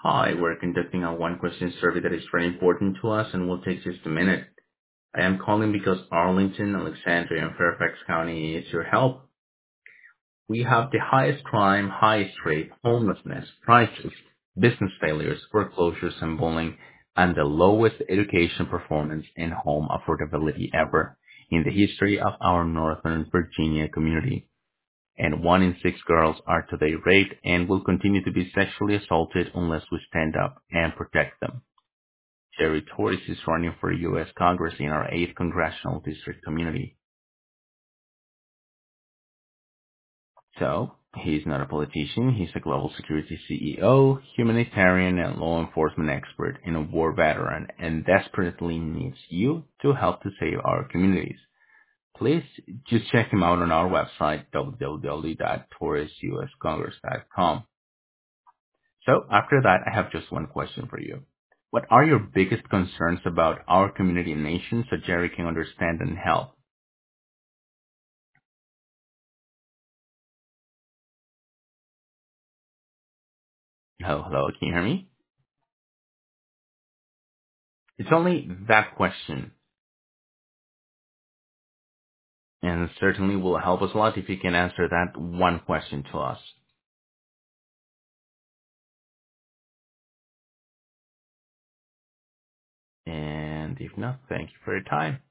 Hi, we're conducting a one-question survey that is very important to us and will take just a minute. I am calling because Arlington, Alexandria, and Fairfax County needs your help. We have the highest crime, highest rate, homelessness, prices, business failures, foreclosures, and bullying, and the lowest education performance and home affordability ever in the history of our Northern Virginia community. And 1 in 6 girls are today raped and will continue to be sexually assaulted unless we stand up and protect them. Jerry Torres is running for U.S. Congress in our 8th Congressional District community. So, he's not a politician, he's a global security CEO, humanitarian and law enforcement expert, and a war veteran, and desperately needs you to help to save our communities. Please just check him out on our website, www.torresuscongress.com. So, after that, I have just one question for you. What are your biggest concerns about our community and nation so Jerry can understand and help? Hello, can you hear me? It's only that question, and certainly will help us a lot if you can answer that one question to us. And if not, thank you for your time.